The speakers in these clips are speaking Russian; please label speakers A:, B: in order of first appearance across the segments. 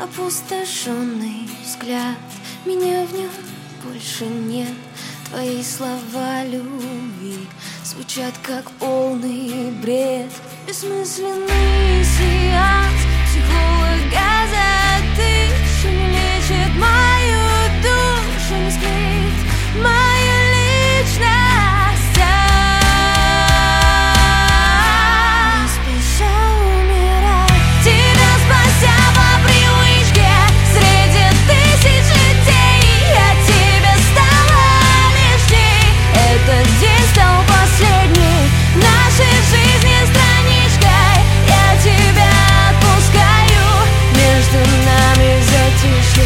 A: опустошенный взгляд, меня в нем больше нет. Твои слова любви звучат как полный бред. Бессмысленный сеанс психолога за тысячу не лечит мою душу, не склеит мою личность. Не спеша умирать, тебя спася по привычке среди тысяч людей. Я тебе стала лишней, этот день стал последней нашей жизни страничкой. Я тебя отпускаю, между нами затишье.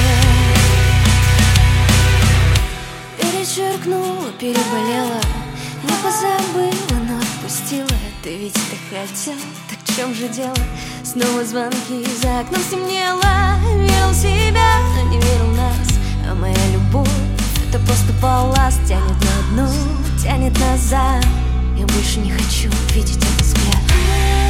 A: Перечеркнула, переболела, не позабыла, но отпустила. Ты ведь так хотел, так в чем же дело? Снова звонки, за окном стемнело. Верил в себя, но не верил в нас. А моя любовь — это просто балласт. Тянет на дно, тянет назад. Я больше не хочу видеть этот взгляд.